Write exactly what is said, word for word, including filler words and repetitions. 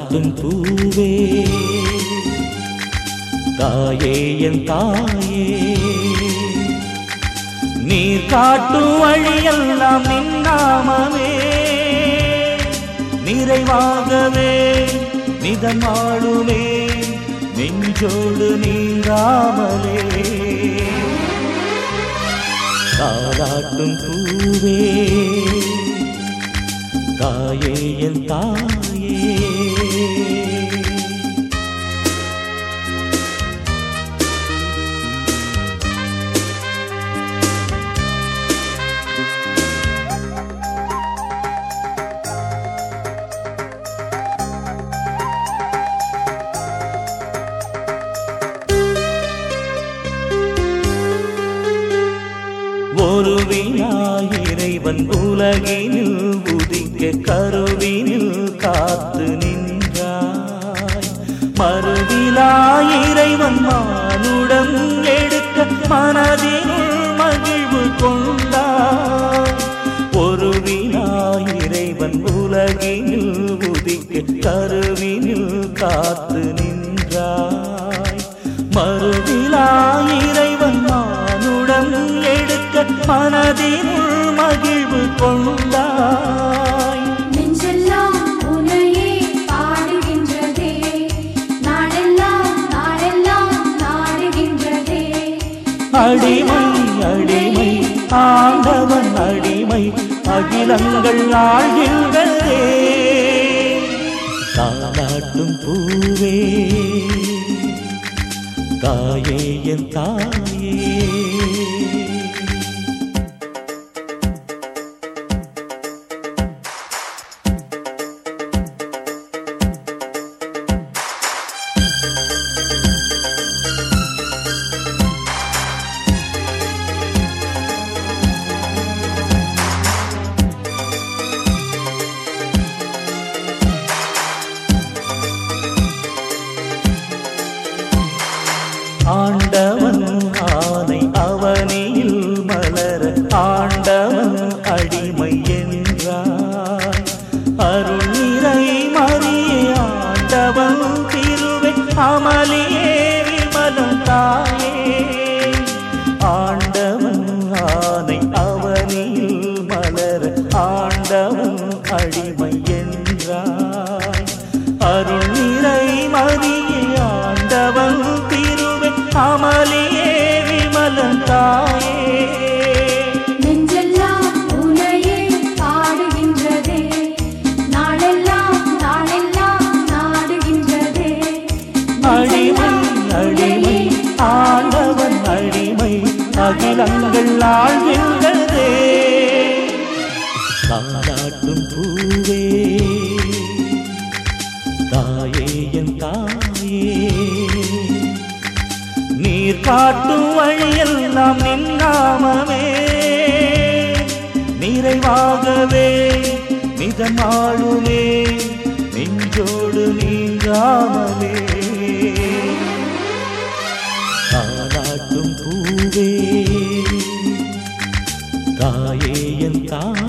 தாலாட்டும் பூவே தாயே என் தாயே நீர் காட்டும் வழியெல்லாம் நின்னாமமே நிறைவாகவே நிதமாளுமே நெஞ்சோடு நீங்காமலே தாலாட்டும் பூவே தாயே என் தாயே ஒரு விநாயகன் உலகினில் உதிக்க கருவினில் காத்து நின்றாய் மறுவிலாயிரைவன் மானுடம் எடுக்க மனதில் மகிழ்வு கொண்டாய் ஒரு விநாயகன் உலகினில் உதிக்க கருவினில் காத்து நின்றாய் மறுவிலாயிரைவன் மானுடம் எடுக்க மனதில் மகிழ்வு கொண்டாய் நெஞ்செல்லாம் உன்னையே பாடுகின்றதே நாடெல்லாம் நாடெல்லாம் நாடுகின்றதே அடிமை அடிமை ஆண்டவன் அடிமை அகிலங்கள் ஆழ்கின்றதே தாலாட்டும் பூவே தாயே என் தாயே ஆண்டவன் ஆனை அவனில் மலர ஆண்டவன் அடிமை என்றாய் அருள் நிறை மறியே ஆண்டவன் திருவே அமலியே விமலம் தாயே ஆண்டவன் ஆனை அவனில் மலர ஆண்டவன் அடிமை என்றாய் அருள் நிறை மறியே ஆண்டவன் அமலியே விமலம் தாயே நெஞ்செல்லாம் உன்னையே பாடுகின்றதே நாடெல்லாம் நாடெல்லாம் நாடுகின்றதே அடிமை அடிமை ஆண்டவன் அடிமை அகிலங்கள் ஆழ்கின்றதே தாலாட்டும் பூவே தாயே என் தாயே நீர் காட்டும் வழியெல்லாம் நின்னாமமே நிறைவாகவே நிதமாளுமே நெஞ்சோடு நீங்காமலே தாலாட்டும் பூவே தாயே என் தாயே